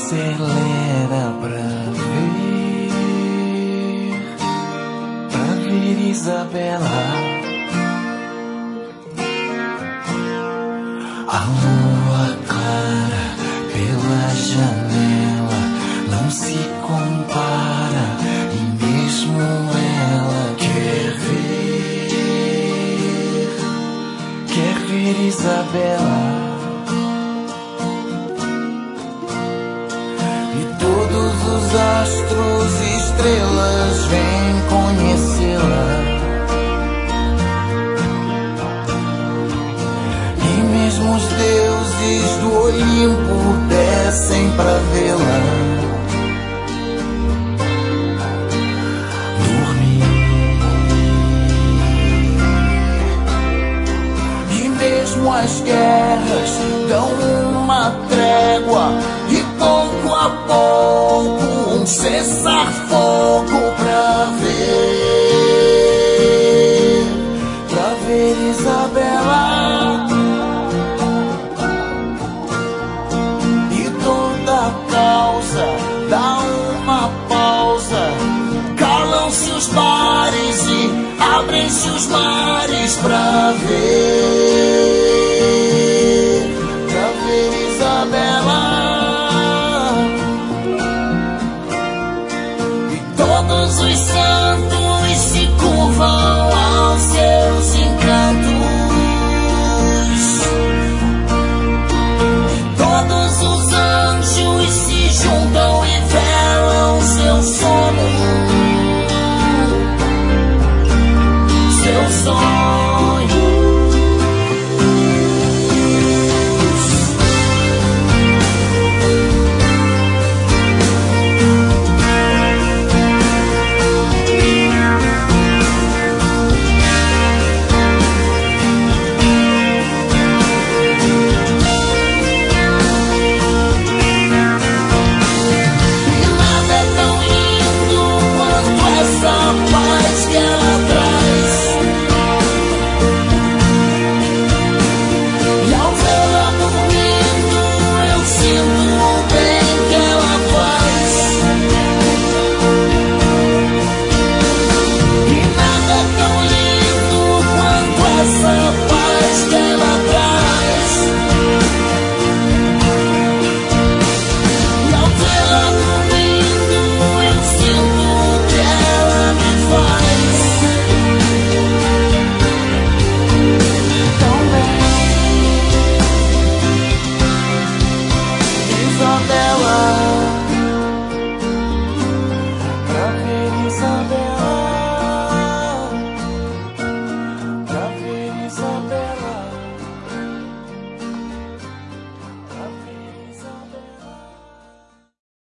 acelera pra ver Isabela. A lua clara pela janela não se compara, e mesmo ela quer ver Isabela. E todos os astros e estrelas vêm conhecê-la. Mesmo os deuses do Olimpo descem pra vê-la. Dormir. E mesmo as guerras dão uma trégua, e pouco a pouco um cessar-fogo pra ver Isabela. Dá uma pausa, calam-se os bares e abrem-se os mares pra ver Isabela. E todos os santos se curvam aos seus encantos, e todos os anjos se juntam